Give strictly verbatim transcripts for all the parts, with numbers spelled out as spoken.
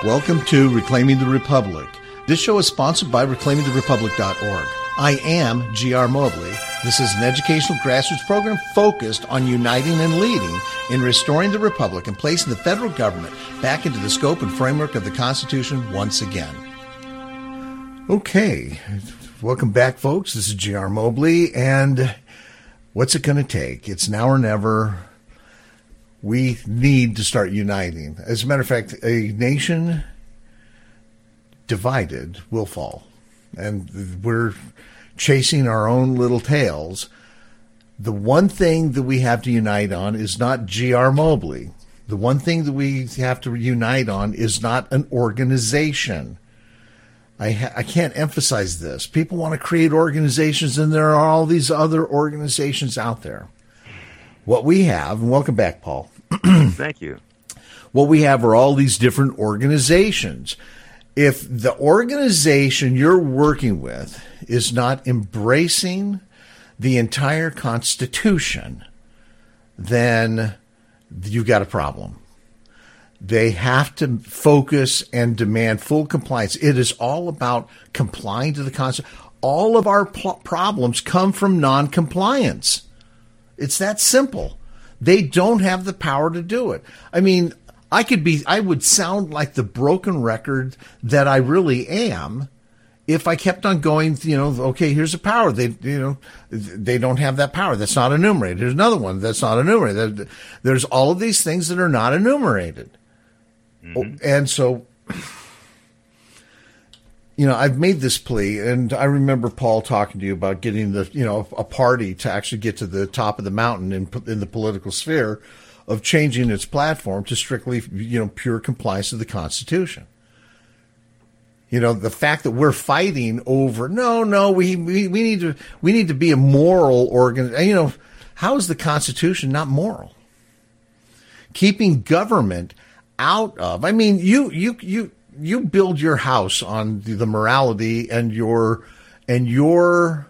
Welcome to Reclaiming the Republic. This show is sponsored by reclaiming the republic dot org. I am G R Mobley. This is an educational grassroots program focused on uniting and leading in restoring the republic and placing the federal government back into the scope and framework of the Constitution once again. Okay, welcome back, folks. This is G R Mobley, and what's it going to take? It's now or never. We need to start uniting. As a matter of fact, a nation divided will fall. And we're chasing our own little tails. The one thing that we have to unite on is not G R Mobley. The one thing that we have to unite on is not an organization. I, ha- I can't emphasize this. People want to create organizations, and there are all these other organizations out there. What we have, and welcome back, Paul. Thank you. What we have are all these different organizations. If the organization you're working with is not embracing the entire Constitution, then you've got a problem. They have to focus and demand full compliance. It is all about complying to the Constitution. All of our pl- problems come from non-compliance. It's that simple. They don't have the power to do it. I mean, I could be, I would sound like the broken record that I really am if I kept on going, you know, okay, here's a power. They, you know, they don't have that power. That's not enumerated. There's another one that's not enumerated. There's all of these things that are not enumerated. Mm-hmm. And so, you know, I've made this plea, and I remember Paul talking to you about getting the, you know, a party to actually get to the top of the mountain in, in the political sphere of changing its platform to strictly, you know, pure compliance with the Constitution. You know, the fact that we're fighting over, no, no, we, we, we need to, we need to be a moral organ. You know, how is the Constitution not moral? Keeping government out of, I mean, you, you, you, you build your house on the morality and your, and your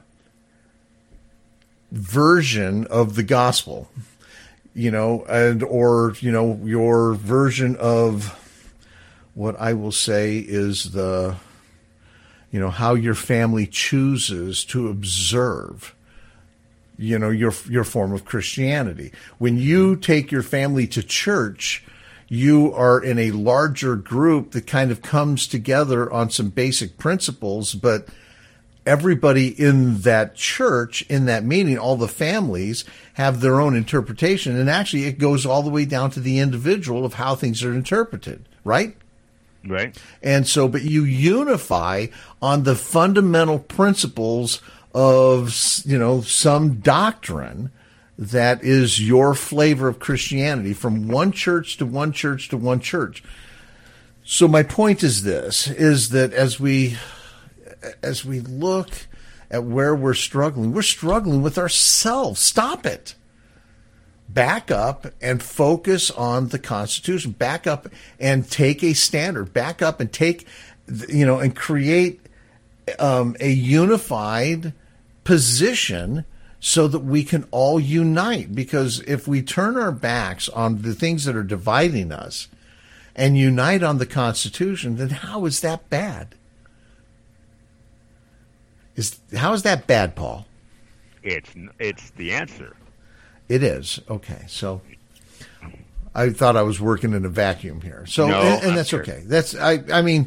version of the gospel, you know, and, or, you know, your version of what I will say is the, you know, how your family chooses to observe, you know, your, your form of Christianity. When you take your family to church, you are in a larger group that kind of comes together on some basic principles, but everybody in that church, in that meeting, all the families have their own interpretation. And actually, it goes all the way down to the individual of how things are interpreted, right? Right. And so, but you unify on the fundamental principles of, you know, some doctrine that is your flavor of Christianity, from one church to one church to one church. So my point is this, is that as we, as we look at where we're struggling, we're struggling with ourselves. Stop it. Back up and focus on the Constitution. Back up and take a standard. Back up and take, you know, and create um, a unified position so that we can all unite. Because if we turn our backs on the things that are dividing us and unite on the Constitution, then how is that bad? Is how is that bad, Paul? It's it's the answer. It is. Okay. So I thought I was working in a vacuum here. So no, and, and that's sure. okay. That's I I mean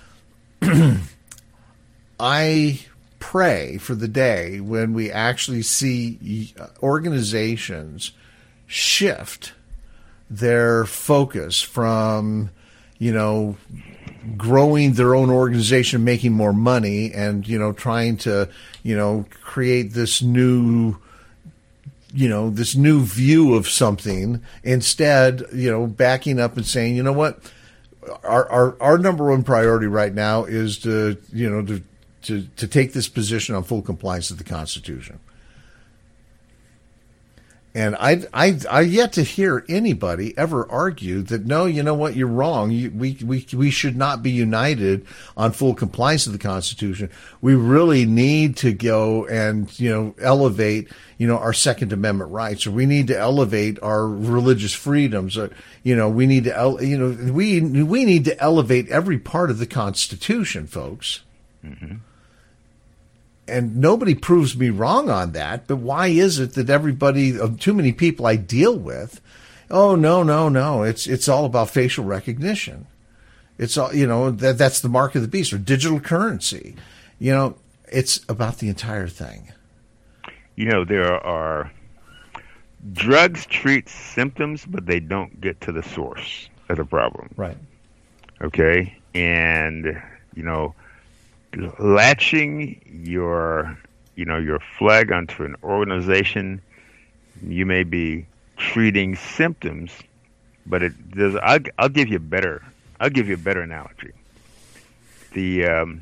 I pray for the day when we actually see organizations shift their focus from, you know, growing their own organization, making more money, and, you know, trying to, you know, create this new, you know, this new view of something. Instead, you know, backing up and saying, you know what, our our, our number one priority right now is to, you know, to To, to take this position on full compliance with the Constitution. And I, I, I yet to hear anybody ever argue that, no, you know what, you're wrong. You, we, we, we should not be united on full compliance with the Constitution. We really need to go and, you know, elevate, you know, our Second Amendment rights, or we need to elevate our religious freedoms. Or, you know, we need to, ele- you know, we, we need to elevate every part of the Constitution, folks. Mm-hmm. And nobody proves me wrong on that, but why is it that everybody, of too many people I deal with, oh, no, no, no, it's it's all about facial recognition. It's all, you know, that that's the mark of the beast, or digital currency. You know, it's about the entire thing. You know, there are drugs treat symptoms, but they don't get to the source of the problem. Right. Okay? And, you know, latching your, you know, your flag onto an organization, you may be treating symptoms, but it does. I'll, I'll give you a better. I'll give you a better analogy. The um,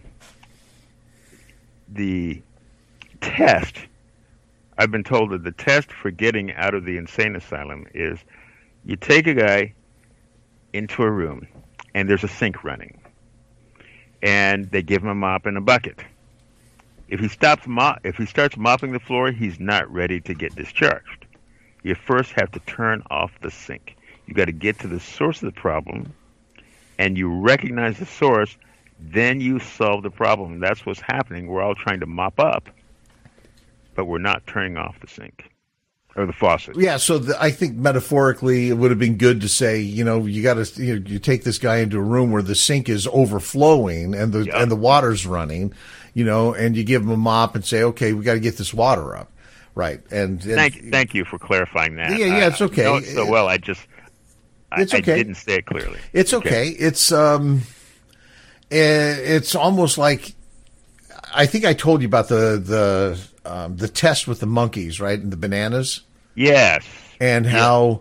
the test. I've been told that the test for getting out of the insane asylum is you take a guy into a room and there's a sink running, and they give him a mop and a bucket. If he stops mop, if he starts mopping the floor, he's not ready to get discharged. You first have to turn off the sink. You got to get to the source of the problem, and you recognize the source. Then you solve the problem. That's what's happening. We're all trying to mop up, but we're not turning off the sink or the faucet. Yeah, so the, I think metaphorically it would have been good to say, you know, you got to you, know, you take this guy into a room where the sink is overflowing and the Yep. and the water's running, you know, and you give him a mop and say, okay, we got to get this water up, right? And, and Thank, thank you for clarifying that. Yeah, yeah, it's okay. I know it so well. I just, I, It's okay. I didn't say it clearly. It's okay. It's um, eh, it's almost like, I think I told you about the the um, the test with the monkeys, right, and the bananas. Yes. And how,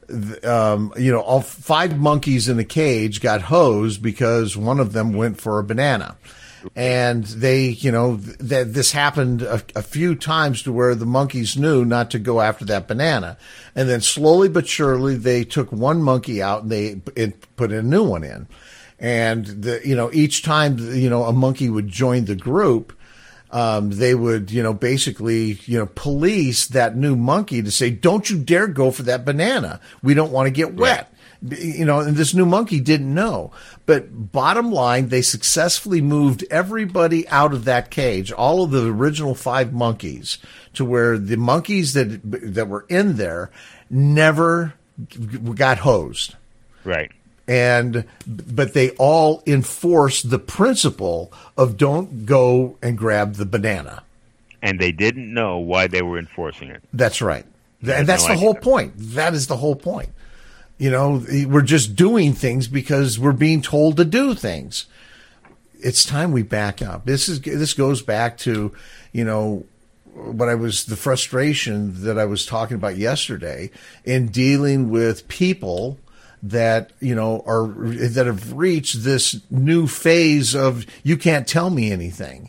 um, you know, all five monkeys in the cage got hosed because one of them went for a banana. And they, you know, th- this happened a, a few times to where the monkeys knew not to go after that banana. And then slowly but surely, they took one monkey out and they it, put a new one in. And, the, you know, each time, you know, a monkey would join the group, Um, they would, you know, basically, you know, police that new monkey to say, don't you dare go for that banana. We don't want to get wet. Right. You know, and this new monkey didn't know. But bottom line, they successfully moved everybody out of that cage, all of the original five monkeys, to where the monkeys that that were in there never got hosed. Right. And but they all enforce the principle of don't go and grab the banana. And they didn't know why they were enforcing it. That's right. And that's no the idea. whole point. That is the whole point. You know, we're just doing things because we're being told to do things. It's time we back up. This is this goes back to, you know, what I was the frustration that I was talking about yesterday in dealing with people that, you know, are that have reached this new phase of you can't tell me anything.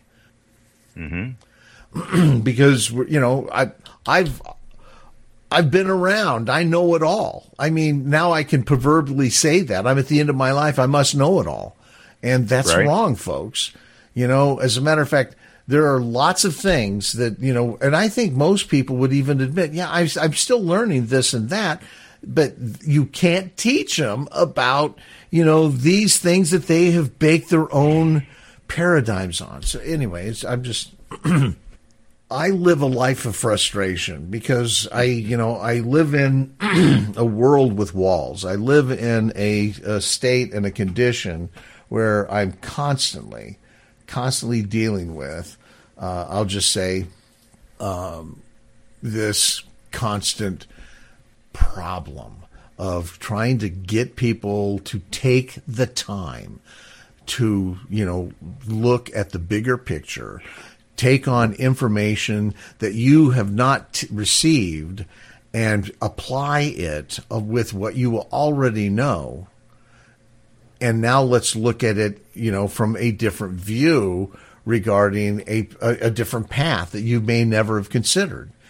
Mm-hmm. Because, you know, I, I've I've been around. I know it all. I mean, now I can proverbially say that. I'm at the end of my life. I must know it all. And that's right. wrong, folks. You know, as a matter of fact, there are lots of things that, you know, and I think most people would even admit, yeah, I, I'm still learning this and that. But you can't teach them about, you know, these things that they have baked their own paradigms on. So anyways, I'm just, I live a life of frustration because I, you know, I live in a world with walls. I live in a, a state and a condition where I'm constantly, constantly dealing with, uh, I'll just say, um, this constant problem of trying to get people to take the time to, you know, look at the bigger picture, take on information that you have not t- received and apply it uh, with what you already know. And now let's look at it, you know, from a different view regarding a, a, a different path that you may never have considered.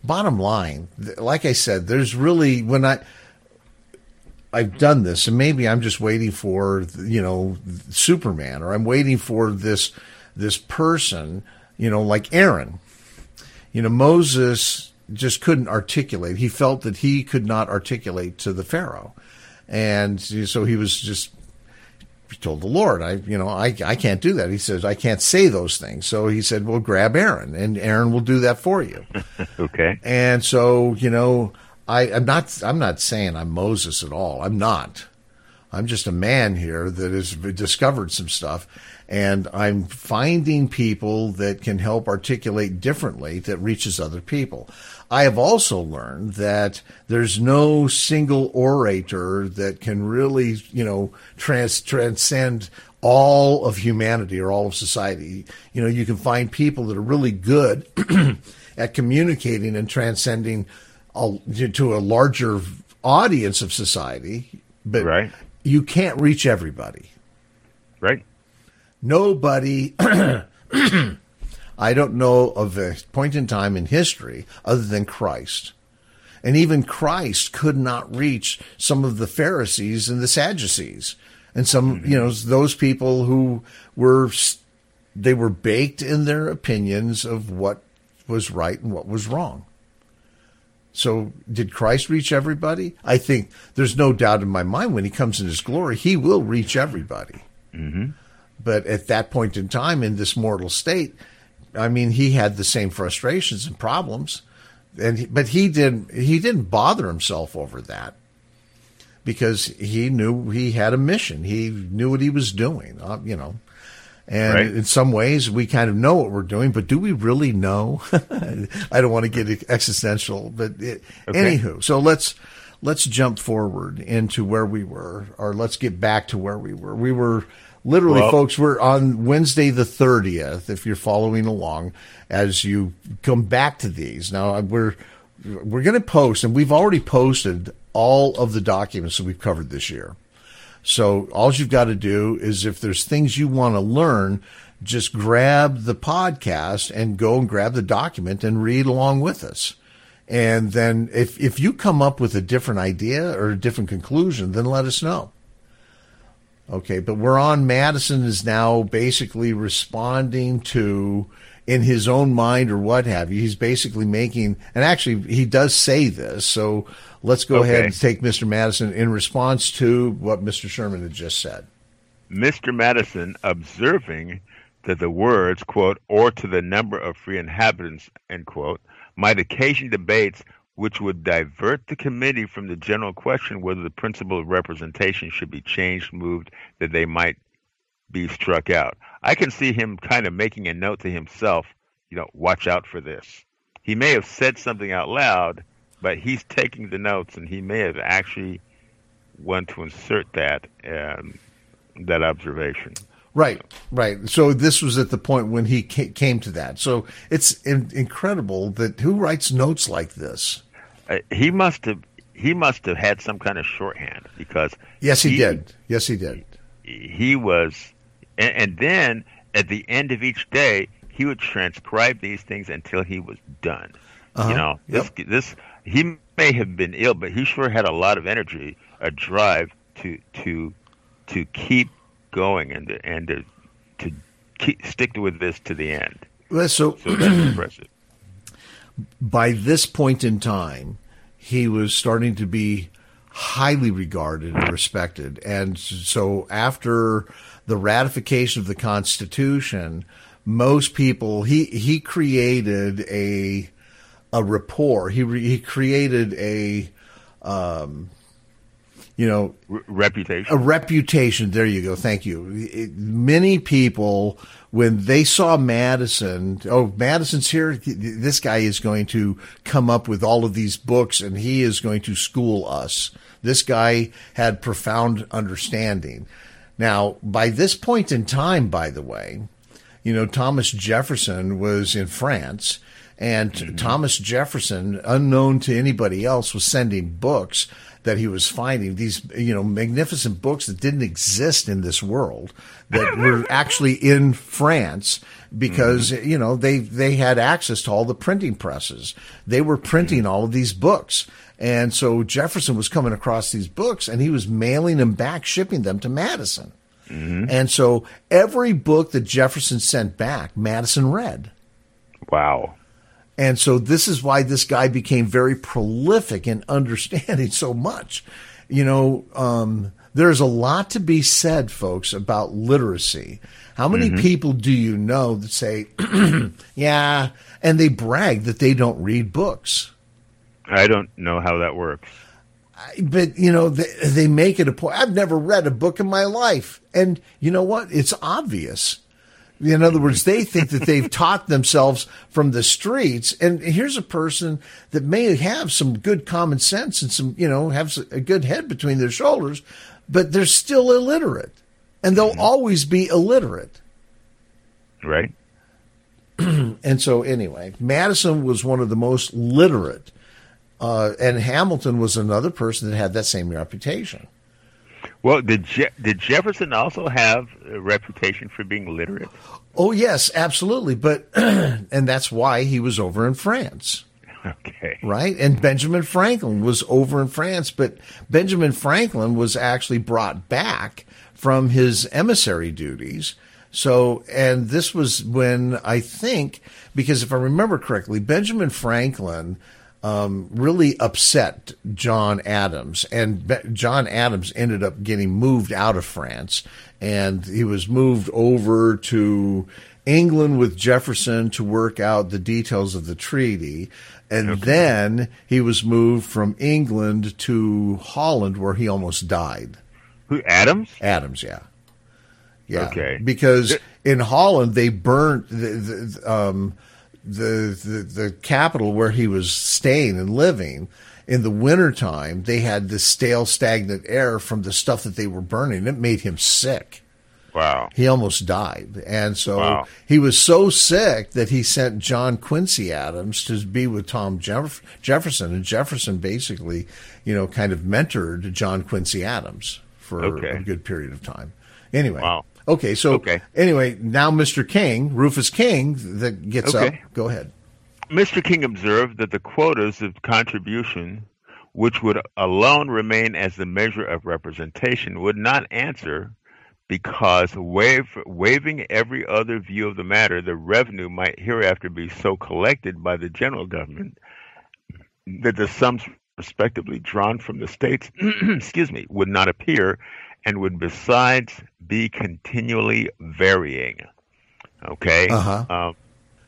bottom line, like I said, there's really, when I, I've done this, and maybe I'm just waiting for, you know, Superman, or I'm waiting for this, this person, you know, like Aaron. You know, Moses just couldn't articulate. He felt that he could not articulate to the Pharaoh. And so he was just, he told the Lord, I, you know, I, I can't do that. He says, I can't say those things. So he said, well, grab Aaron, and Aaron will do that for you. Okay. And so, you know, I, I'm not, I'm not saying I'm Moses at all. I'm not. I'm just a man here that has discovered some stuff, and I'm finding people that can help articulate differently that reaches other people. I have also learned that there's no single orator that can really, you know, trans- transcend all of humanity or all of society. You know, you can find people that are really good at communicating and transcending a, to a larger audience of society, but right. You can't reach everybody. Right. Nobody, I don't know of a point in time in history other than Christ. And even Christ could not reach some of the Pharisees and the Sadducees. And some, mm-hmm. you know, those people who were, they were baked in their opinions of what was right and what was wrong. So did Christ reach everybody? I think there's no doubt in my mind when he comes in his glory, he will reach everybody. Mm-hmm. But at that point in time, in this mortal state, I mean, he had the same frustrations and problems, and he, but he didn't. He didn't bother himself over that because he knew he had a mission. He knew what he was doing. Uh, you know, and right. in some ways, we kind of know what we're doing, but do we really know? I don't want to get existential, but it, okay. Anywho, so let's let's jump forward into where we were, or let's get back to where we were. We were. Literally, well, folks, we're on Wednesday the thirtieth, if you're following along, as you come back to these. Now, we're we're going to post, and we've already posted all of the documents that we've covered this year. So all you've got to do is, if there's things you want to learn, just grab the podcast and go and grab the document and read along with us. And then if if you come up with a different idea or a different conclusion, then let us know. Okay, but we're on. Madison is now basically responding to, in his own mind or what have you, he's basically making, and actually he does say this, so let's go okay. ahead and take Mister Madison in response to what Mister Sherman had just said. Mister Madison, observing that the words, quote, or to the number of free inhabitants, end quote, might occasion debates which would divert the committee from the general question whether the principle of representation should be changed, moved, that they might be struck out. I can see him kind of making a note to himself, you know, watch out for this. He may have said something out loud, but he's taking the notes, and he may have actually wanted to insert that, um, that observation. Right, right. So this was at the point when he came to that. So it's in- incredible that who writes notes like this? Uh, he must have. He must have had some kind of shorthand, because yes, he, he did. Yes, he did. He was, and, and then at the end of each day, he would transcribe these things until he was done. Uh-huh. You know, this yep. this he may have been ill, but he sure had a lot of energy, a drive to to to keep going and to, and to, to keep, stick with this to the end. Well, so, so that's impressive. By this point in time, he was starting to be highly regarded and respected. And so after the ratification of the Constitution, most people, he, he created a a rapport. He re, he created a, um, you know, Re- reputation. A reputation. There you go. Thank you. It, many people, when they saw Madison, oh, Madison's here. This guy is going to come up with all of these books, and he is going to school us. This guy had profound understanding. Now, by this point in time, by the way, you know, Thomas Jefferson was in France, And mm-hmm. Thomas Jefferson, unknown to anybody else, was sending books that he was finding, these, you know, magnificent books that didn't exist in this world, that were actually in France because, mm-hmm. you know, they, they had access to all the printing presses. They were printing mm-hmm. all of these books. And so Jefferson was coming across these books and he was mailing them back, shipping them to Madison. Mm-hmm. And so every book that Jefferson sent back, Madison read. Wow. And so this is why this guy became very prolific in understanding so much. You know, um, there's a lot to be said, folks, about literacy. How many mm-hmm. people do you know that say, yeah, and they brag that they don't read books? I don't know how that works. But, you know, they, they make it a point. I've never read a book in my life. And you know what? It's obvious. In other words, they think that they've taught themselves from the streets. And here's a person that may have some good common sense and some, you know, have a good head between their shoulders, but they're still illiterate. And they'll mm-hmm. always be illiterate. Right. And so anyway, Madison was one of the most literate. Uh, and Hamilton was another person that had that same reputation. Well, did Je- did Jefferson also have a reputation for being literate? Oh, yes, absolutely. But and that's why he was over in France. Okay. Right? And Benjamin Franklin was over in France, but Benjamin Franklin was actually brought back from his emissary duties. So, and this was when I think, because if I remember correctly, Benjamin Franklin Um, really upset John Adams, and Be- John Adams ended up getting moved out of France, and he was moved over to England with Jefferson to work out the details of the treaty, and okay. then he was moved from England to Holland, where he almost died. Who, Adams? Adams, yeah. Yeah, okay. Because in Holland, they burnt the, the um, The, the the capital where he was staying and living. In the wintertime, they had this stale, stagnant air from the stuff that they were burning. It made him sick. Wow. He almost died. And so wow. he was so sick that he sent John Quincy Adams to be with Tom Jeff- Jefferson. And Jefferson basically, you know, kind of mentored John Quincy Adams for okay. a good period of time. Anyway. Wow. Okay, so okay. anyway, now Mister King, Rufus King, that gets okay. up. Go ahead. Mister King observed that the quotas of contribution, which would alone remain as the measure of representation, would not answer because, waive, waiving every other view of the matter, the revenue might hereafter be so collected by the general government that the sums respectively drawn from the states, excuse me, would not appear, and would besides be continually varying. Okay? Uh-huh. Um,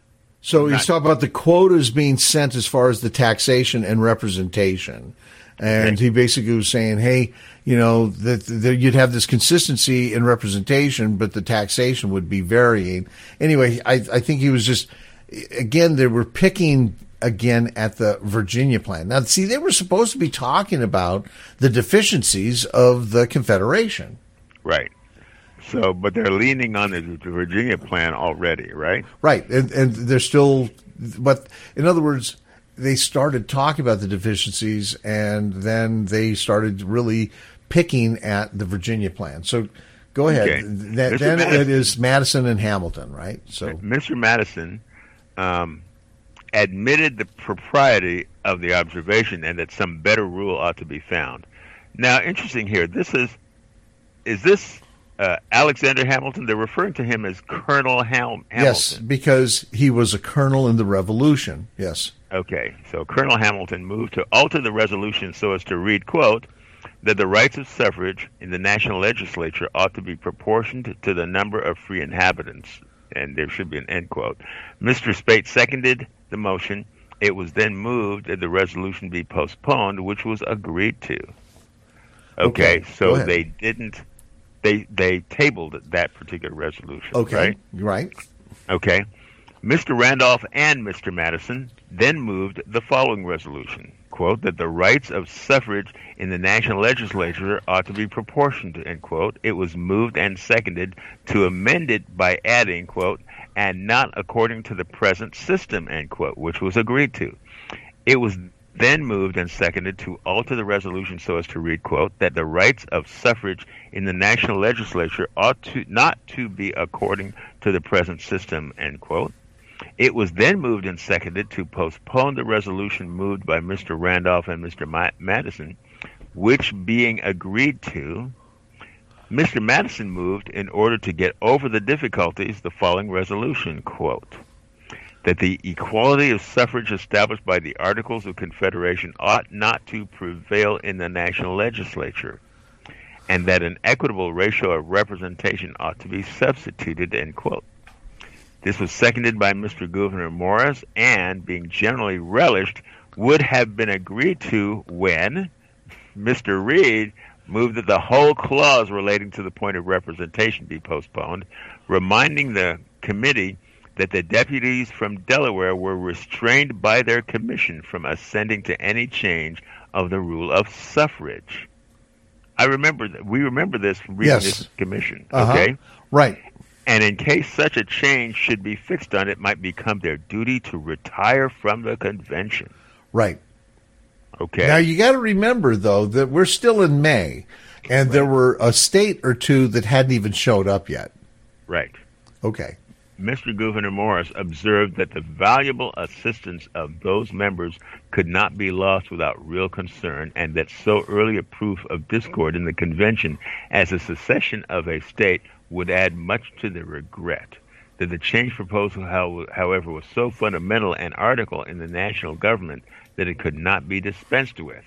so he's talking about the quotas being sent as far as the taxation and representation. And okay. he basically was saying, hey, you know, that, that you'd have this consistency in representation, but the taxation would be varying. Anyway, I, I think he was just, again, they were picking again at the Virginia plan. Now, see, they were supposed to be talking about the deficiencies of the Confederation. Right. So, but they're leaning on the, the Virginia plan already, right? Right. And, and they're still, but in other words, they started talking about the deficiencies and then they started really picking at the Virginia plan. So go ahead. Okay. Th- then Madison, it is Madison and Hamilton, right? So Mister Madison, um, admitted the propriety of the observation and that some better rule ought to be found. Now, interesting here, this is, is this uh, Alexander Hamilton? They're referring to him as Colonel Ham- Hamilton. Yes, because he was a colonel in the Revolution, yes. Okay, so Colonel Hamilton moved to alter the resolution so as to read, quote, that the rights of suffrage in the national legislature ought to be proportioned to the number of free inhabitants, and there should be an end quote. Mister Speight seconded the motion. It was then moved that the resolution be postponed, which was agreed to. Okay, okay so they didn't, they they tabled that particular resolution. Okay, right? right. Okay. Mister Randolph and Mister Madison then moved the following resolution, quote, that the rights of suffrage in the national legislature ought to be proportioned, end quote. It was moved and seconded to amend it by adding, quote, and not according to the present system, end quote, which was agreed to. It was then moved and seconded to alter the resolution so as to read, quote, that the rights of suffrage in the national legislature ought to not to be according to the present system, end quote. It was then moved and seconded to postpone the resolution moved by Mister Randolph and Mister Ma- Madison, which being agreed to, Mister Madison moved in order to get over the difficulties the following resolution, quote, that the equality of suffrage established by the Articles of Confederation ought not to prevail in the national legislature, and that an equitable ratio of representation ought to be substituted, end quote. This was seconded by Mister Gouverneur Morris and, being generally relished, would have been agreed to when Mister Reed moved that the whole clause relating to the point of representation be postponed, reminding the committee that the deputies from Delaware were restrained by their commission from assenting to any change of the rule of suffrage. I remember that we remember this from reading Yes. this commission. Uh-huh. Okay, Right. and in case such a change should be fixed on, it might become their duty to retire from the convention. Right. Okay. Now, you got to remember, though, that we're still in May, and there were a state or two that hadn't even showed up yet. Right. Okay. Mister Gouverneur Morris observed that the valuable assistance of those members could not be lost without real concern, and that so early a proof of discord in the convention as a secession of a state would add much to the regret. That the change proposal, how, however, was so fundamental an article in the national government that it could not be dispensed with.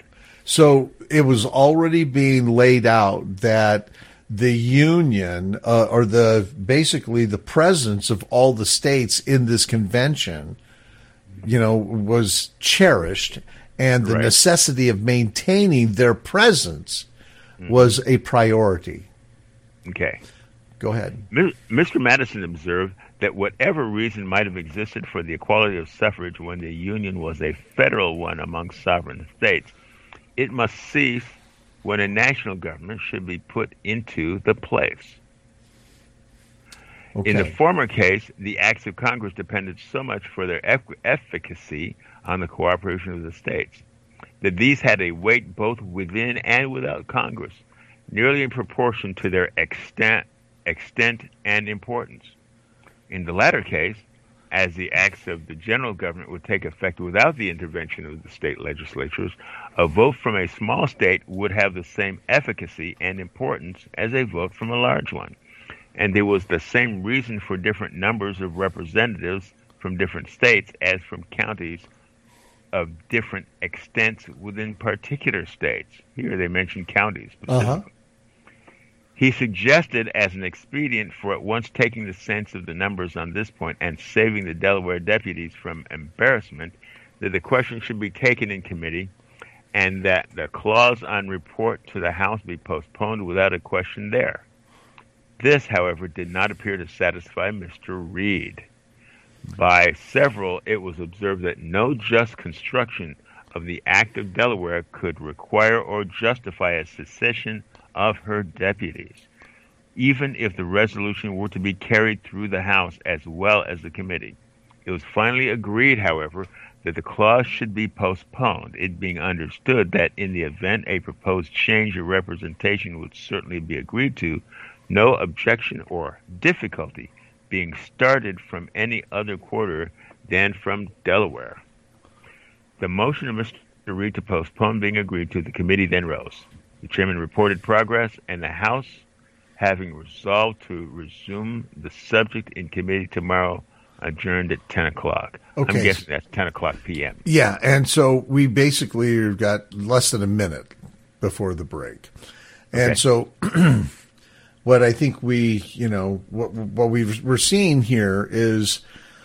So it was already being laid out that the union, uh, or the basically the presence of all the states in this convention, you know, was cherished, and the Right. necessity of maintaining their presence was a priority. Okay. Go ahead. Mi- Mister Madison observed that whatever reason might have existed for the equality of suffrage when the Union was a federal one among sovereign states, it must cease when a national government should be put into the place. Okay. In the former case, the acts of Congress depended so much for their eff- efficacy on the cooperation of the states that these had a weight both within and without Congress, nearly in proportion to their extent, extent and importance. In the latter case, as the acts of the general government would take effect without the intervention of the state legislatures, a vote from a small state would have the same efficacy and importance as a vote from a large one. And there was the same reason for different numbers of representatives from different states as from counties of different extents within particular states. Here they mention counties specifically. Uh-huh. He suggested as an expedient for at once taking the sense of the numbers on this point and saving the Delaware deputies from embarrassment that the question should be taken in committee and that the clause on report to the House be postponed without a question there. This, however, did not appear to satisfy Mister Reed. By several, it was observed that no just construction of the Act of Delaware could require or justify a secession of her deputies, even if the resolution were to be carried through the House as well as the committee. It was finally agreed, however, that the clause should be postponed, it being understood that in the event a proposed change of representation would certainly be agreed to, no objection or difficulty being started from any other quarter than from Delaware. The motion of Mister Reed to postpone being agreed to, the committee then rose. The chairman reported progress, and the House, having resolved to resume the subject in committee tomorrow, adjourned at ten o'clock. Okay. I'm guessing that's ten o'clock p.m. Yeah, and so we basically have got less than a minute before the break. And Okay. so what I think we, you know, what, what we've, we're seeing here is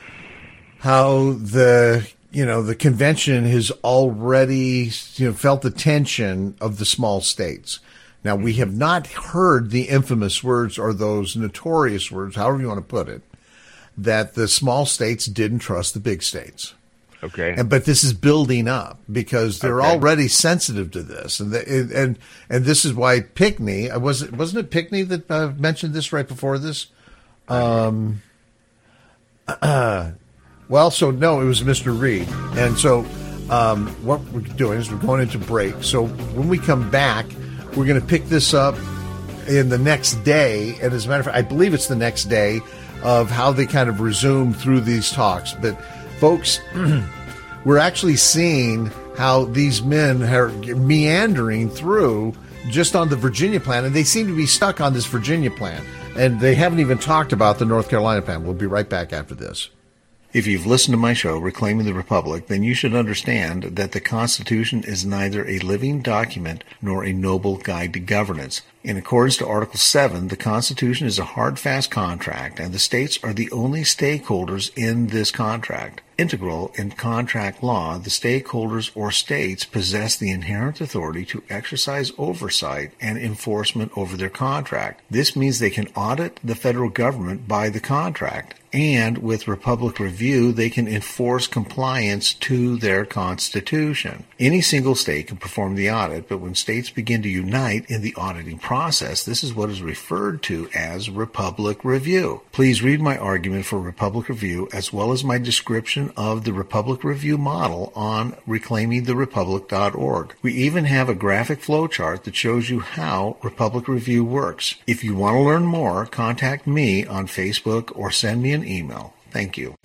how the, you know, the convention has already, you know, felt the tension of the small states. Now, we have not heard the infamous words or those notorious words, however you want to put it, that the small states didn't trust the big states. Okay. And, but this is building up because they're Okay. already sensitive to this. And, the, and, and this is why Pinckney, was it, wasn't it Pinckney that uh, mentioned this right before this? Um, uh, well, so no, it was Mister Reed. And so um, what we're doing is we're going into break. So when we come back, we're going to pick this up in the next day. And as a matter of fact, I believe it's the next day of how they kind of resume through these talks. But folks, we're actually seeing how these men are meandering through just on the Virginia plan, and they seem to be stuck on this Virginia plan. And they haven't even talked about the North Carolina plan. We'll be right back after this. If you've listened to my show, Reclaiming the Republic, then you should understand that the Constitution is neither a living document nor a noble guide to governance. In accordance to Article seven, the Constitution is a hard, fast contract, and the states are the only stakeholders in this contract. Integral in contract law, the stakeholders or states possess the inherent authority to exercise oversight and enforcement over their contract. This means they can audit the federal government by the contract, and with Republic Review, they can enforce compliance to their Constitution. Any single state can perform the audit, but when states begin to unite in the auditing process, this is what is referred to as Republic Review. Please read my argument for Republic Review as well as my description of the Republic Review model on reclaiming the republic dot org. We even have a graphic flowchart that shows you how Republic Review works. If you want to learn more, contact me on Facebook or send me an email. Thank you.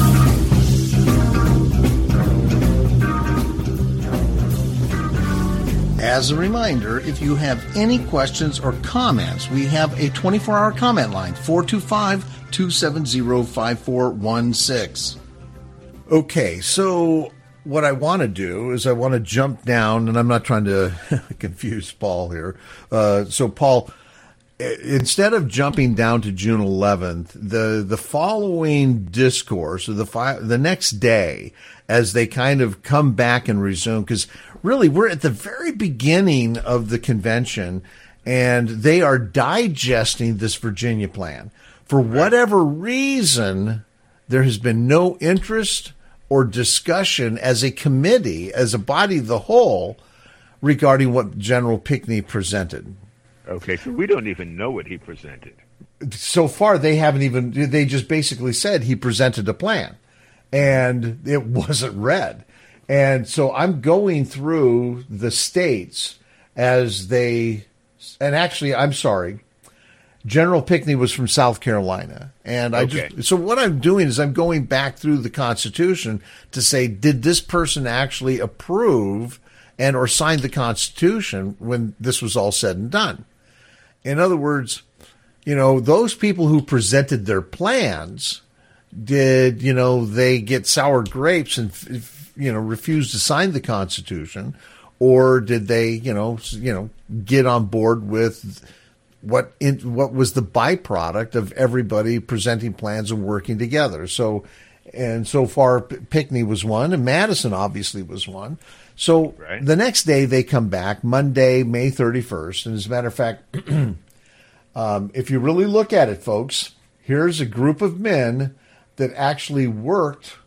As a reminder, if you have any questions or comments, we have a twenty-four hour comment line, four two five, two seven zero, five four one six. Okay, so what I want to do is I want to jump down, and I'm not trying to confuse Paul here. Uh, so, Paul, instead of jumping down to June eleventh, the, the following discourse, or the fi- the next day, as they kind of come back and resume, because really we're at the very beginning of the convention, and they are digesting this Virginia plan. For whatever reason, there has been no interest or discussion as a committee, as a body of the whole, regarding what General Pinckney presented. Okay, so we don't even know what he presented. So far, they haven't even, they just basically said he presented a plan, and it wasn't read. And so I'm going through the states as they, and actually, I'm sorry, General Pinckney was from South Carolina. And I Okay. just, so what I'm doing is I'm going back through the Constitution to say, did this person actually approve and or sign the Constitution when this was all said and done? In other words, you know, those people who presented their plans, did, you know, they get sour grapes and, you know, refuse to sign the Constitution, or did they, you know, you know, get on board with what in, what was the byproduct of everybody presenting plans and working together? So, and so far, Pinckney was one, and Madison obviously was one. So Right. The next day they come back, Monday, May thirty-first. And as a matter of fact, um, if you really look at it, folks, here's a group of men that actually worked.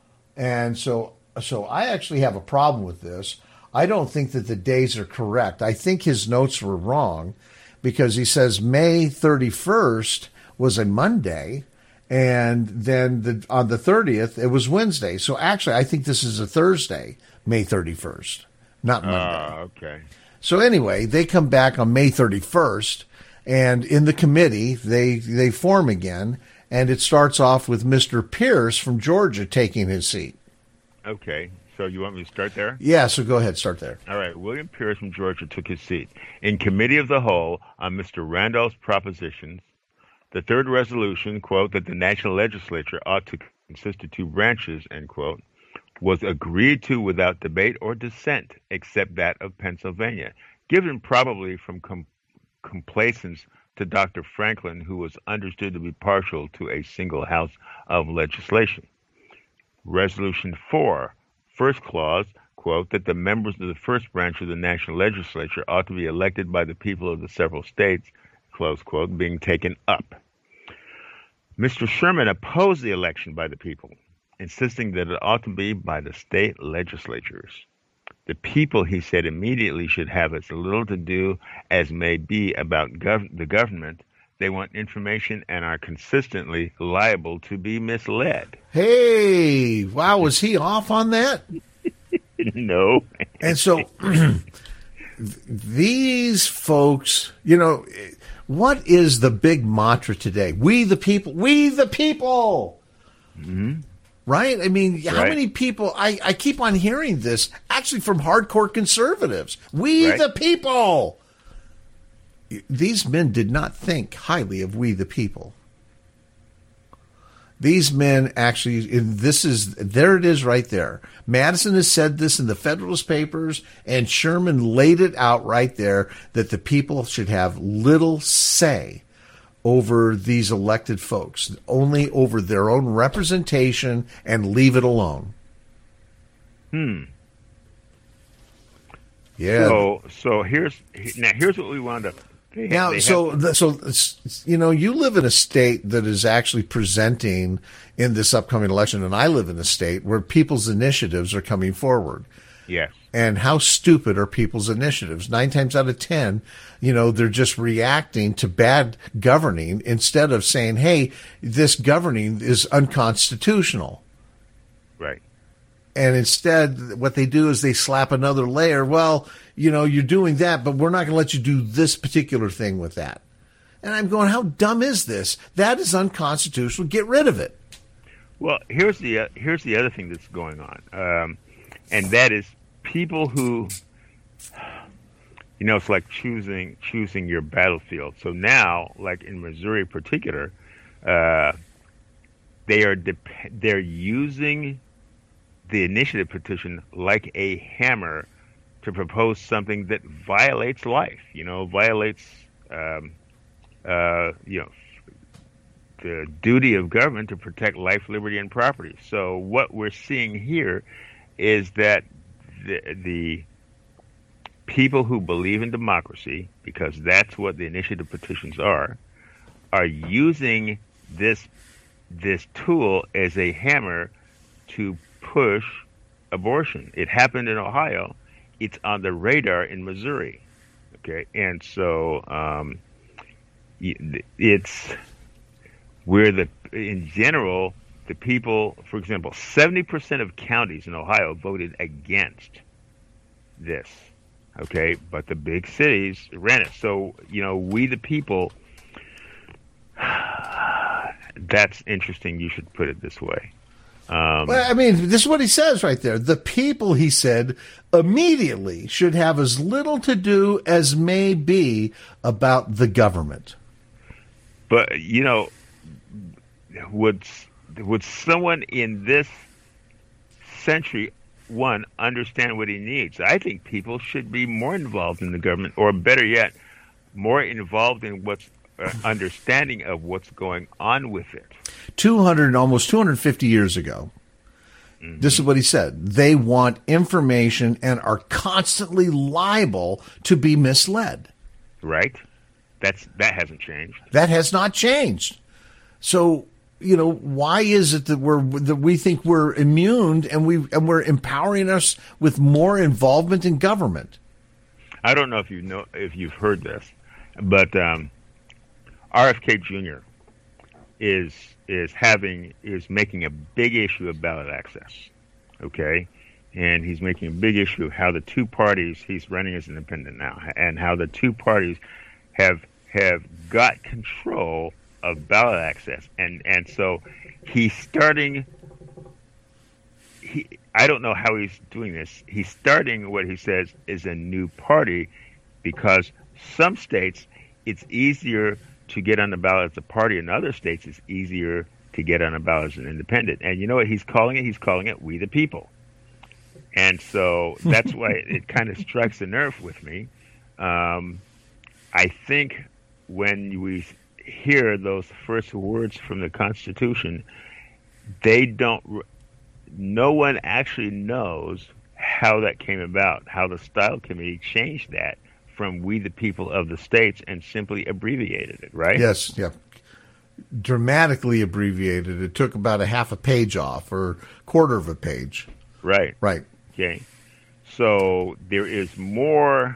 And so, so I actually have a problem with this. I don't think that the days are correct. I think his notes were wrong, because he says May thirty-first was a Monday, and then the, on the thirtieth, it was Wednesday. So actually, I think this is a Thursday, May thirty-first, not Monday. Ah, okay. So anyway, they come back on May thirty-first, and in the committee, they they form again, and it starts off with Mister Pierce from Georgia taking his seat. Okay, so you want me to start there? Yeah, so go ahead, start there. All right, William Pierce from Georgia took his seat. In Committee of the Whole on Mister Randolph's propositions, the third resolution, quote, that the national legislature ought to consist of two branches, end quote, was agreed to without debate or dissent, except that of Pennsylvania, given probably from com- complacence to Doctor Franklin, who was understood to be partial to a single house of legislation. Resolution four, first clause, quote, that the members of the first branch of the national legislature ought to be elected by the people of the several states, close quote, being taken up. Mister Sherman opposed the election by the people, insisting that it ought to be by the state legislatures. The people, he said, immediately should have as little to do as may be about gov- the government. They want information and are consistently liable to be misled. Hey, wow, was he off on that? No. And so these folks, you know, what is the big mantra today? We the people, we the people. Mm-hmm. Right? I mean, how right. many people, I, I keep on hearing this, actually from hardcore conservatives. We right. the people. These men did not think highly of we the people. These men actually, this is, there it is right there. Madison has said this in the Federalist Papers, and Sherman laid it out right there that the people should have little say over these elected folks, only over their own representation, and leave it alone. Hmm. Yeah. So, so here's, now here's what we wound up. They, now, they so, have, the, so you know, you live in a state that is actually presenting in this upcoming election, and I live in a state where people's initiatives are coming forward. yes. And how stupid are people's initiatives? Nine times out of ten, you know, they're just reacting to bad governing instead of saying, hey, this governing is unconstitutional. Right. And instead, what they do is they slap another layer. Well, you know, you're doing that, but we're not going to let you do this particular thing with that. And I'm going, how dumb is this? That is unconstitutional. Get rid of it. Well, here's the uh, here's the other thing that's going on, um, and that is people who, you know, it's like choosing choosing your battlefield. So now, like in Missouri in particular, uh, they are dep- they're using the initiative petition like a hammer to propose something that violates life, you know, violates, um, uh, you know, the duty of government to protect life, liberty, and property. So what we're seeing here is that the, the people who believe in democracy, because that's what the initiative petitions are, are using this this tool as a hammer to push abortion. It happened in Ohio. It's on the radar in Missouri. Okay, and so um, it's where the in general the people, for example, seventy percent of counties in Ohio voted against this. Okay, but the big cities ran it. So you know, we the people. That's interesting. You should put it this way. Um, well, I mean, this is what he says right there. The people, he said, immediately should have as little to do as may be about the government. But, you know, would would someone in this century, one, understand what he needs? I think people should be more involved in the government, or better yet, more involved in what's uh, understanding of what's going on with it. two hundred, almost two hundred fifty years ago, mm-hmm. This is what he said. They want information and are constantly liable to be misled. Right. That's that hasn't changed. That has not changed. So, you know, why is it that we're that we think we're immune and we and we're empowering us with more involvement in government? I don't know if you know if you've heard this, but um, R F K Junior is is having is making a big issue of ballot access. Okay, and he's making a big issue of how the two parties, he's running as independent now, and how the two parties have have got control of ballot access, and and so he's starting. He I don't know how he's doing this. He's starting what he says is a new party, because some states it's easier to get on the ballot as a party. In other states, it's easier to get on a ballot as an independent. And you know what he's calling it? He's calling it "We the People." And so that's why it, it kind of strikes a nerve with me. Um, I think when we hear those first words from the Constitution, they don't. No one actually knows how that came about, how the Style Committee changed that from "We the People of the States" and simply abbreviated it, right? Yes, yeah. dramatically abbreviated. It took about a half a page off or quarter of a page. Right. Right. Okay. So there is more.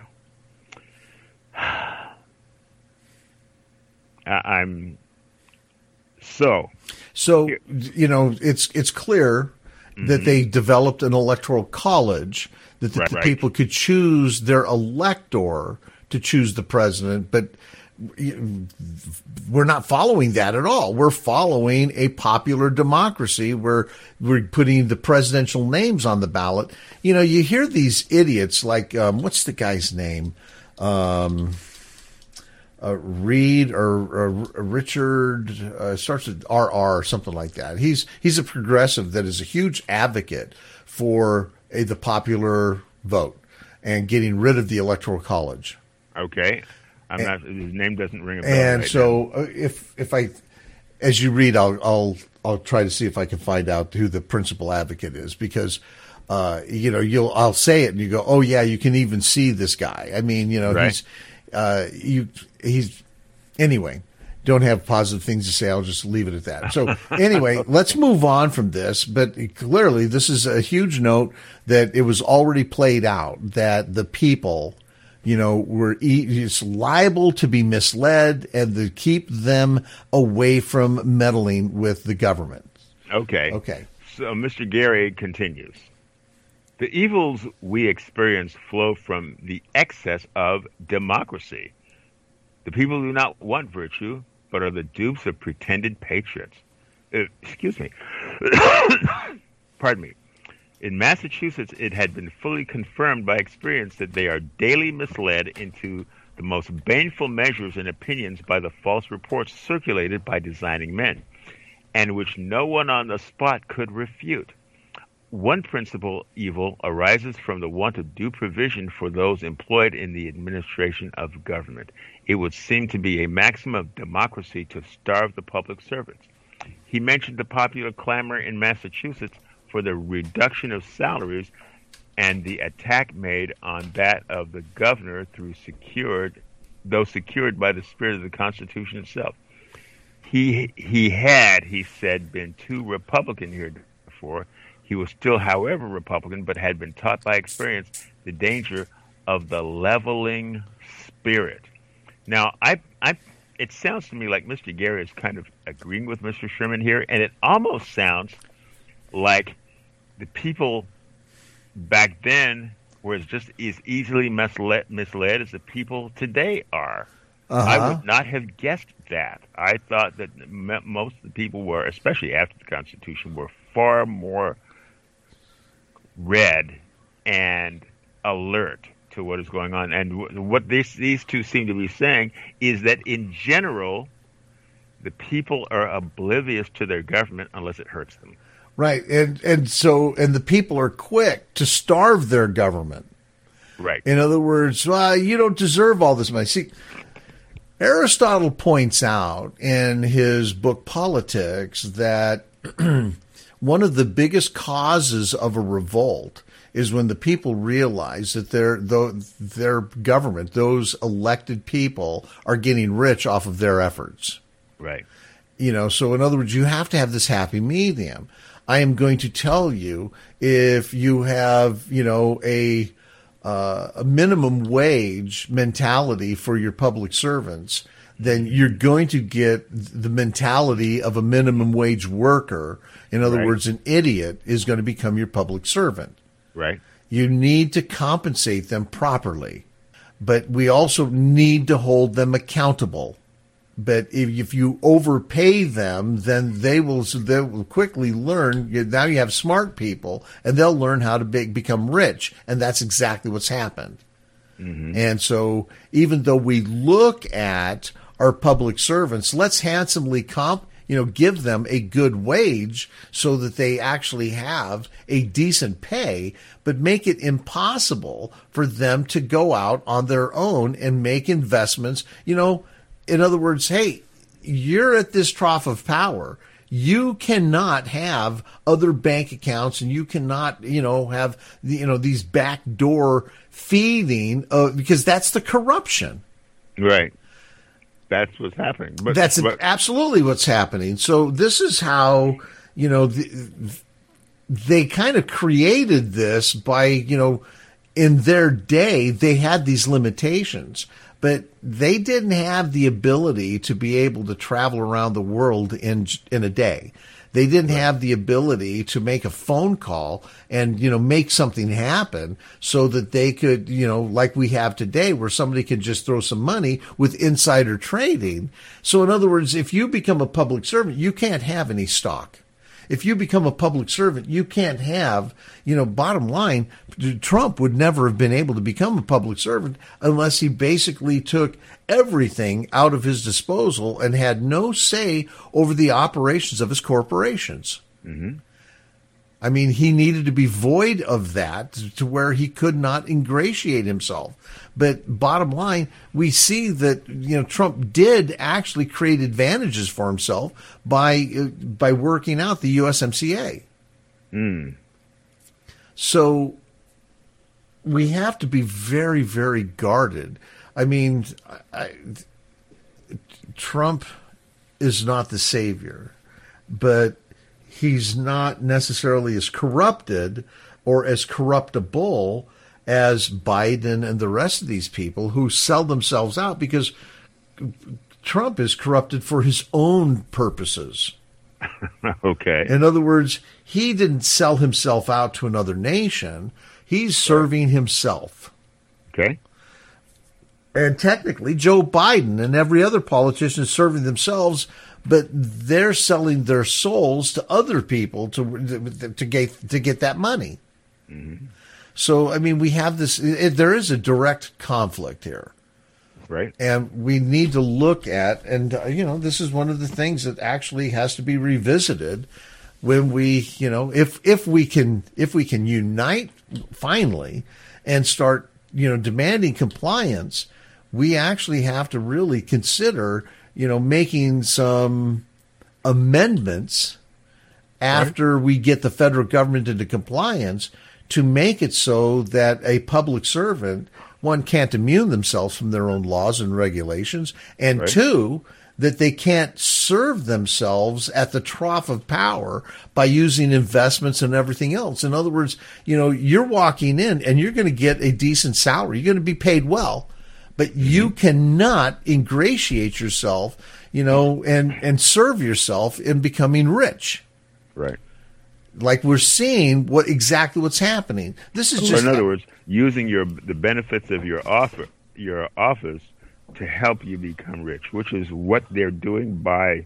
I'm so. So, you know, it's it's clear mm-hmm. that they developed an electoral college that the right, right. people could choose their elector to choose the president, but we're not following that at all. We're following a popular democracy where we're putting the presidential names on the ballot. You know, you hear these idiots like, um, what's the guy's name? Um, uh, Reed or, or Richard, uh, starts with R R or something like that. He's, he's a progressive that is a huge advocate for a, the popular vote and getting rid of the electoral college. Okay. I'm and, not, his name doesn't ring a bell. And right so now. if, if I, as you read, I'll, I'll, I'll try to see if I can find out who the principal advocate is, because, uh, you know, you'll, I'll say it and you go, oh yeah, you can even see this guy. I mean, you know, right. he's, uh, you, he's, anyway, don't have positive things to say. I'll just leave it at that. So anyway, let's move on from this, but clearly this is a huge note that it was already played out that the people, you know, were it's liable to be misled and to keep them away from meddling with the government. Okay. Okay. So Mister Gary continues. The evils we experience flow from the excess of democracy. The people do not want virtue, but are the dupes of pretended patriots. Uh, excuse me. Pardon me. In Massachusetts, it had been fully confirmed by experience that they are daily misled into the most baneful measures and opinions by the false reports circulated by designing men, and which no one on the spot could refute. One principal evil arises from the want of due provision for those employed in the administration of government. It would seem to be a maxim of democracy to starve the public servants. He mentioned the popular clamor in Massachusetts for the reduction of salaries and the attack made on that of the governor through secured, though secured by the spirit of the Constitution itself. He he had, he said, been too Republican heretofore. He was still, however, Republican, but had been taught by experience the danger of the leveling spirit. Now, I, I, it sounds to me like Mister Gary is kind of agreeing with Mister Sherman here, and it almost sounds like the people back then were just as easily misled, misled as the people today are. Uh-huh. I would not have guessed that. I thought that most of the people were, especially after the Constitution, were far more read and alert to what is going on. And w- what this, these two seem to be saying is that in general, the people are oblivious to their government unless it hurts them. Right. And, and so, and the people are quick to starve their government. Right. In other words, well, you don't deserve all this money. See, Aristotle points out in his book Politics that one of the biggest causes of a revolt is when the people realize that their their government, those elected people, are getting rich off of their efforts. Right. You know, so in other words, you have to have this happy medium. I am going to tell you, if you have, you know, a uh, a minimum wage mentality for your public servants, then you're going to get the mentality of a minimum wage worker. In other right. words, an idiot is going to become your public servant. Right. You need to compensate them properly, but we also need to hold them accountable. But if, if you overpay them, then they will, they will quickly learn. Now you have smart people, and they'll learn how to be, become rich. And that's exactly what's happened. Mm-hmm. And so even though we look at our public servants, let's handsomely comp, you know, give them a good wage so that they actually have a decent pay, but make it impossible for them to go out on their own and make investments. You know, in other words, hey, you're at this trough of power. You cannot have other bank accounts, and you cannot, you know, have, you know, these backdoor feeding, uh, because that's the corruption. Right. that's what's happening. But That's but, absolutely what's happening. So this is how, you know, the, they kind of created this by, you know, in their day, they had these limitations, but they didn't have the ability to be able to travel around the world in in a day. They didn't have the ability to make a phone call and, you know, make something happen so that they could, you know, like we have today where somebody could just throw some money with insider trading. So in other words, if you become a public servant, you can't have any stock. If you become a public servant, you can't have, you know, bottom line, Trump would never have been able to become a public servant unless he basically took everything out of his disposal and had no say over the operations of his corporations. Mm-hmm. I mean, he needed to be void of that to where he could not ingratiate himself. But bottom line, we see that, you know, Trump did actually create advantages for himself by uh, by working out the U S M C A. Mm. So we have to be very, very guarded. I mean, I, Trump is not the savior, but he's not necessarily as corrupted or as corruptible as Biden and the rest of these people who sell themselves out, because Trump is corrupted for his own purposes. Okay. In other words, he didn't sell himself out to another nation. He's serving himself. Okay. And technically, Joe Biden and every other politician is serving themselves, but they're selling their souls to other people to to get to get that money. Mm-hmm. So, I mean, we have this. It, there is a direct conflict here, right? And we need to look at, and uh, you know, this is one of the things that actually has to be revisited when we, you know, if if we can if we can unite finally and start, you know, demanding compliance. We actually have to really consider, you know, making some amendments after right. we get the federal government into compliance to make it so that a public servant, one, can't immune themselves from their own laws and regulations, and right. two, that they can't serve themselves at the trough of power by using investments and everything else. In other words, you know, you're walking in and you're going to get a decent salary. You're going to be paid well. But you cannot ingratiate yourself, you know, and, and serve yourself in becoming rich. Right. Like we're seeing what exactly what's happening. This is just, in other words, using your the benefits of your offer, your office to help you become rich, which is what they're doing by,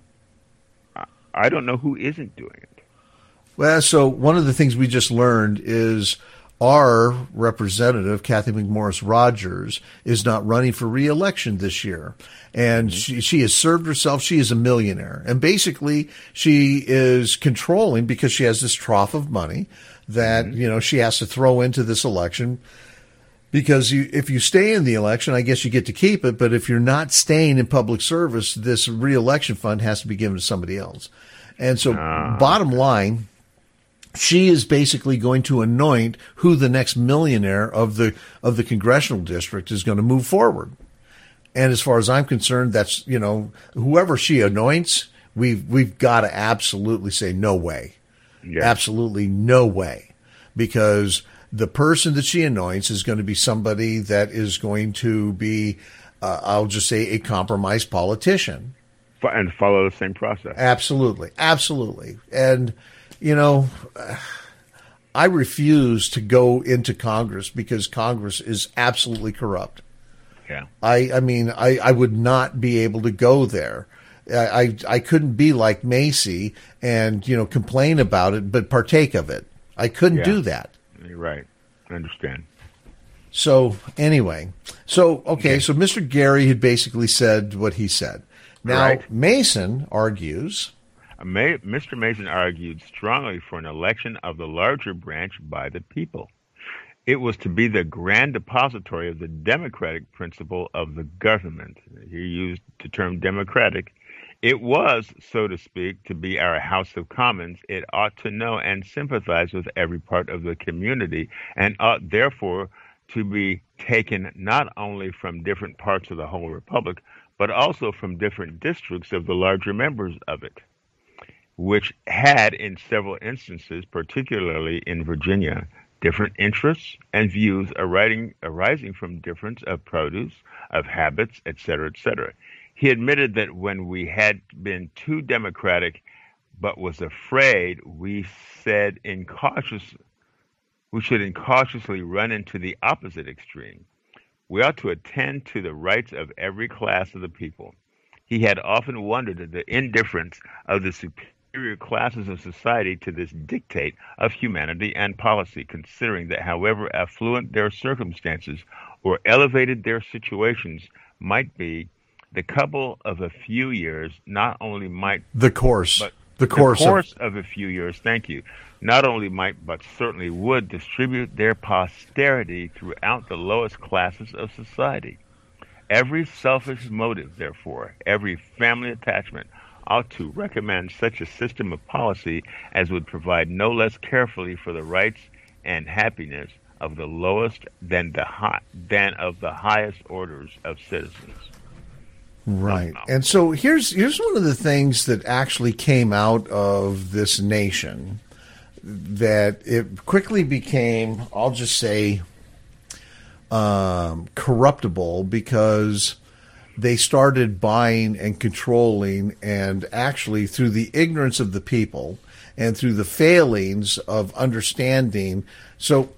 I don't know who isn't doing it. Well, so one of the things we just learned is our representative, Cathy McMorris Rodgers, is not running for re-election this year. And mm-hmm. she, she has served herself. She is a millionaire. And basically, she is controlling, because she has this trough of money that, mm-hmm. you know, she has to throw into this election. Because you, if you stay in the election, I guess you get to keep it. But if you're not staying in public service, this re-election fund has to be given to somebody else. And so, uh. bottom line, she is basically going to anoint who the next millionaire of the of the congressional district is going to move forward. And as far as I'm concerned, that's, you know, whoever she anoints, we've we've got to absolutely say no way. Yeah. Absolutely no way. Because the person that she anoints is going to be somebody that is going to be, uh, I'll just say, a compromised politician. And follow the same process. Absolutely. Absolutely. And you know, I refuse to go into Congress because Congress is absolutely corrupt. Yeah. I, I mean, I, I would not be able to go there. I, I, I couldn't be like Macy and, you know, complain about it, but partake of it. I couldn't yeah. do that. You're right. I understand. So anyway, so, okay, okay, so Mister Gary had basically said what he said. Now, right. Mason argues... Mister Mason argued strongly for an election of the larger branch by the people. It was to be the grand depository of the democratic principle of the government. He used the term democratic. It was, so to speak, to be our House of Commons. It ought to know and sympathize with every part of the community, and ought therefore to be taken not only from different parts of the whole republic, but also from different districts of the larger members of it, which had, in several instances, particularly in Virginia, different interests and views arising, arising from difference of produce, of habits, et cetera, et cetera. He admitted that when we had been too democratic but was afraid, we said incautious, we should incautiously run into the opposite extreme. We ought to attend to the rights of every class of the people. He had often wondered at the indifference of the superior classes of society to this dictate of humanity and policy, considering that however affluent their circumstances or elevated their situations might be, the couple of a few years not only might the course but the course, the course of, of a few years thank you not only might but certainly would distribute their posterity throughout the lowest classes of society. Every selfish motive, therefore, every family attachment ought to recommend such a system of policy as would provide no less carefully for the rights and happiness of the lowest than the high, than of the highest orders of citizens. Right. And so here's here's one of the things that actually came out of this nation, that it quickly became, I'll just say, um, corruptible, because they started buying and controlling, and actually through the ignorance of the people and through the failings of understanding. So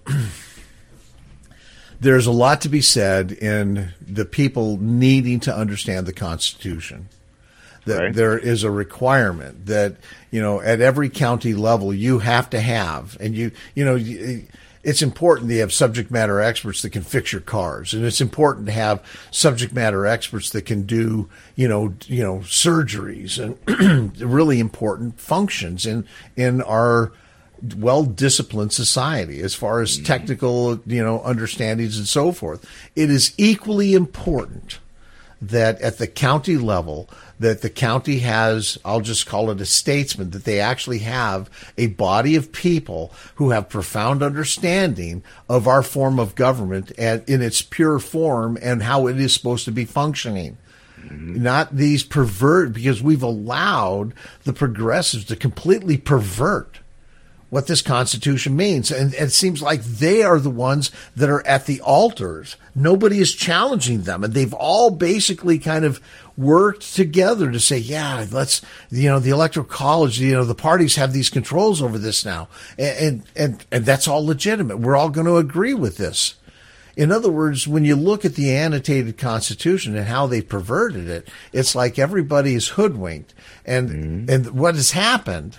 there's a lot to be said in the people needing to understand the Constitution. That right. There is a requirement that, you know, at every county level you have to have, and you, you know, it's important that you have subject matter experts that can fix your cars, and it's important to have subject matter experts that can do, you know, you know, surgeries and really important functions in in our well-disciplined society as far as technical, you know, understandings and so forth. It is equally important that at the county level, that the county has, I'll just call it a statesman, that they actually have a body of people who have profound understanding of our form of government and in its pure form and how it is supposed to be functioning. Mm-hmm. Not these pervert, because we've allowed the progressives to completely pervert what this Constitution means. And, and it seems like they are the ones that are at the altars. Nobody is challenging them. And they've all basically kind of worked together to say, yeah, let's, you know, the Electoral College, you know, the parties have these controls over this now. And, and, and that's all legitimate. We're all going to agree with this. In other words, when you look at the annotated Constitution and how they perverted it, it's like everybody is hoodwinked. And, mm-hmm. and what has happened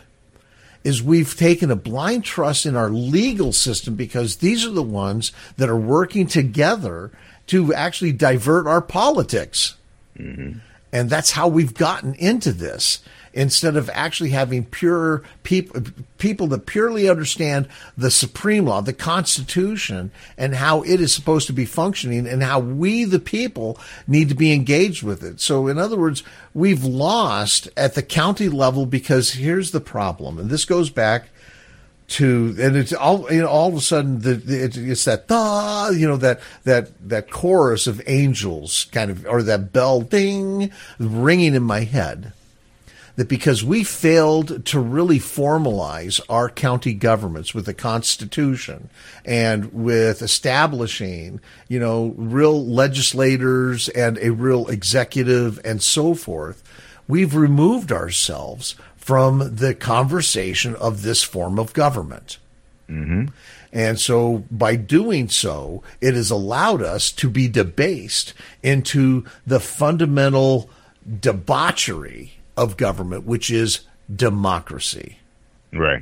is we've taken a blind trust in our legal system, because these are the ones that are working together to actually divert our politics. Mm-hmm. And that's how we've gotten into this, instead of actually having pure people, people that purely understand the supreme law, the Constitution, and how it is supposed to be functioning, and how we, the people, need to be engaged with it. So in other words, we've lost at the county level, because here's the problem, and this goes back to, and it's all, you know, all of a sudden the, the, it, it's that, da, you know, that, that, that chorus of angels kind of, or that bell ding ringing in my head. That because we failed to really formalize our county governments with the Constitution and with establishing, you know, real legislators and a real executive and so forth, we've removed ourselves from the conversation of this form of government. Mm-hmm. And so by doing so, it has allowed us to be debased into the fundamental debauchery of government, which is democracy. Right.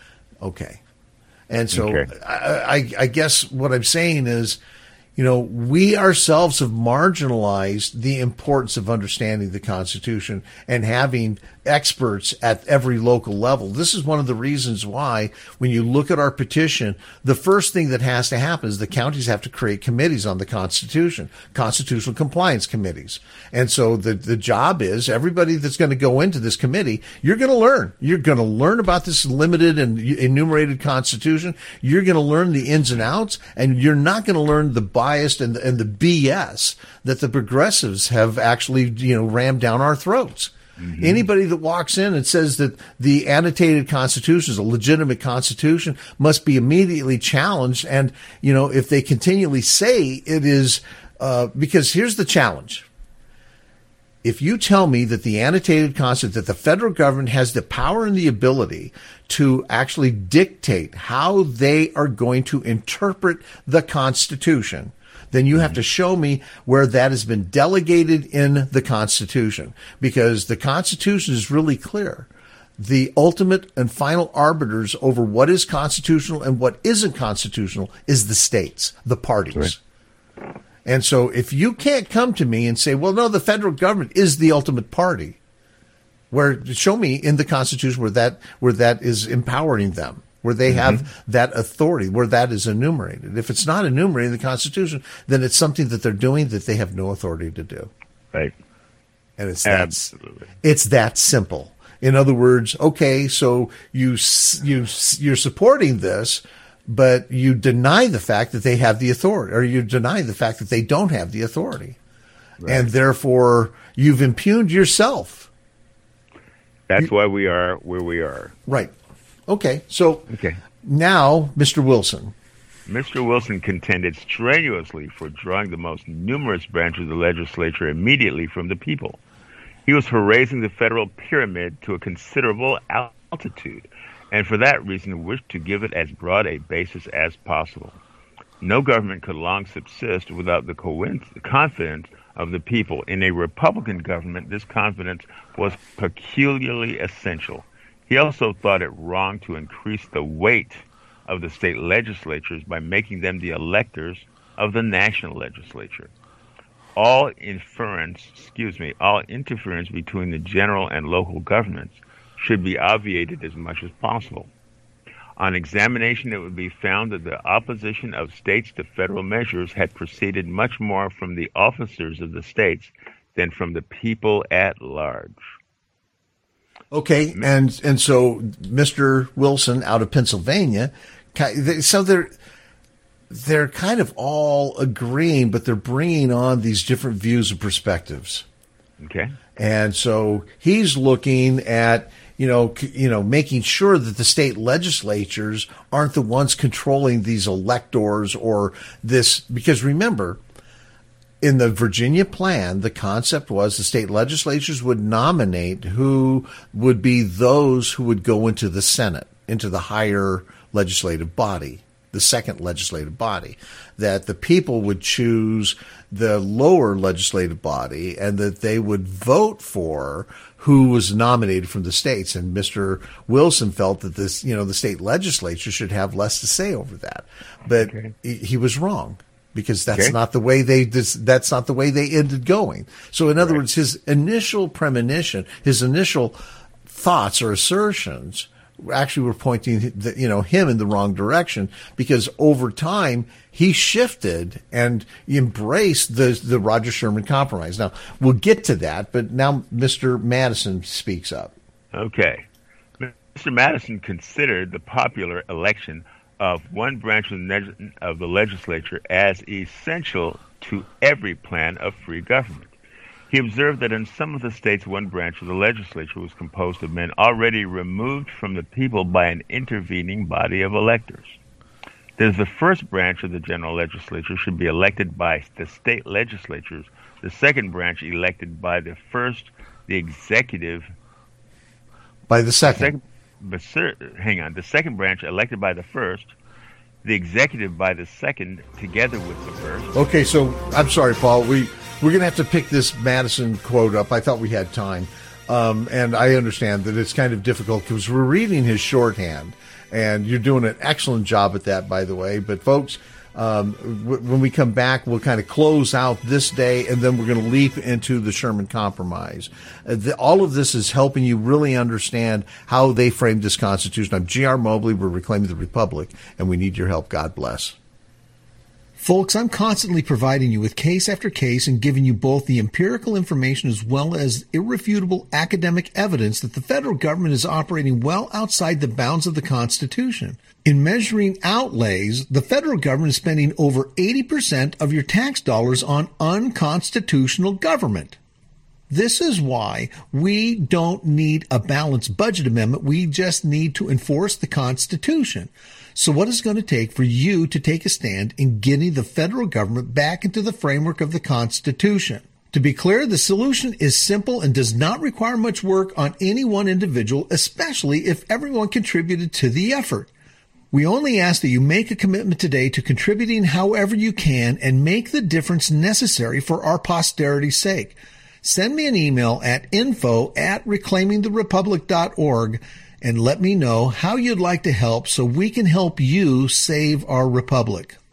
Okay. And so okay. I, I, I guess what I'm saying is, you know, we ourselves have marginalized the importance of understanding the Constitution and having experts at every local level. This is one of the reasons why when you look at our petition, the first thing that has to happen is the counties have to create committees on the Constitution, constitutional compliance committees. And so the, the job is everybody that's going to go into this committee, you're going to learn. You're going to learn about this limited and enumerated Constitution. You're going to learn the ins and outs, and you're not going to learn the bias and the, and the B S that the progressives have actually, you know, rammed down our throats. Mm-hmm. Anybody that walks in and says that the annotated Constitution is a legitimate Constitution must be immediately challenged. And, you know, if they continually say it is, uh, because here's the challenge. If you tell me that the annotated Constitution, that the federal government has the power and the ability to actually dictate how they are going to interpret the Constitution, then you have to show me where that has been delegated in the Constitution, because the Constitution is really clear. The ultimate and final arbiters over what is constitutional and what isn't constitutional is the states, the parties. Right. And so if you can't come to me and say, well, no, the federal government is the ultimate party, where show me in the Constitution where that where that is empowering them, where they mm-hmm. have that authority, where that is enumerated. If it's not enumerated in the Constitution, then it's something that they're doing that they have no authority to do. Right. And it's that, Absolutely. It's that simple. In other words, okay, so you you you're supporting this, but you deny the fact that they have the authority, or you deny the fact that they don't have the authority. Right. And therefore you've impugned yourself. That's you, why we are where we are. Right. Okay, so okay. Now, Mister Wilson. Mister Wilson contended strenuously for drawing the most numerous branch of the legislature immediately from the people. He was for raising the federal pyramid to a considerable altitude, and for that reason wished to give it as broad a basis as possible. No government could long subsist without the confidence of the people. In a Republican government, this confidence was peculiarly essential. He also thought it wrong to increase the weight of the state legislatures by making them the electors of the national legislature. All inference, excuse me, all interference between the general and local governments should be obviated as much as possible. On examination, it would be found that the opposition of states to federal measures had proceeded much more from the officers of the states than from the people at large. Okay, and and so Mister Wilson out of Pennsylvania, so they're they're kind of all agreeing, but they're bringing on these different views and perspectives. Okay, and so he's looking at you know you know making sure that the state legislatures aren't the ones controlling these electors or this, because remember, in the Virginia plan, the concept was the state legislatures would nominate who would be those who would go into the Senate, into the higher legislative body, the second legislative body, that the people would choose the lower legislative body and that they would vote for who was nominated from the states. And Mister Wilson felt that this, you know, the state legislature should have less to say over that. But okay. he, he was wrong. Because that's okay. not the way they this, that's not the way they ended going. So in other right. words, his initial premonition, his initial thoughts or assertions actually were pointing the, you know him in the wrong direction, because over time he shifted and embraced the the Roger Sherman Compromise. Now we'll get to that, but now Mister Madison speaks up. Okay, Mister Madison considered the popular election of one branch of the, of the legislature as essential to every plan of free government. He observed that in some of the states, one branch of the legislature was composed of men already removed from the people by an intervening body of electors. There's the first branch of the general legislature should be elected by the state legislatures, the second branch elected by the first, the executive by the second. The second But sir, hang on. The second branch elected by the first, the executive by the second, together with the first. Okay, so I'm sorry, Paul. We we're gonna have to pick this Madison quote up. I thought we had time, um, and I understand that it's kind of difficult because we're reading his shorthand, and you're doing an excellent job at that, by the way. But folks, Um, w- when we come back, we'll kind of close out this day, and then we're going to leap into the Sherman Compromise. Uh, the, all of this is helping you really understand how they framed this Constitution. I'm G R Mobley. We're Reclaiming the Republic, and we need your help. God bless. Folks, I'm constantly providing you with case after case and giving you both the empirical information as well as irrefutable academic evidence that the federal government is operating well outside the bounds of the Constitution. In measuring outlays, the federal government is spending over eighty percent of your tax dollars on unconstitutional government. This is why we don't need a balanced budget amendment. We just need to enforce the Constitution. So what is it going to take for you to take a stand in getting the federal government back into the framework of the Constitution? To be clear, the solution is simple and does not require much work on any one individual, especially if everyone contributed to the effort. We only ask that you make a commitment today to contributing however you can and make the difference necessary for our posterity's sake. Send me an email at info at reclaiming the republic dot org and let me know how you'd like to help so we can help you save our republic.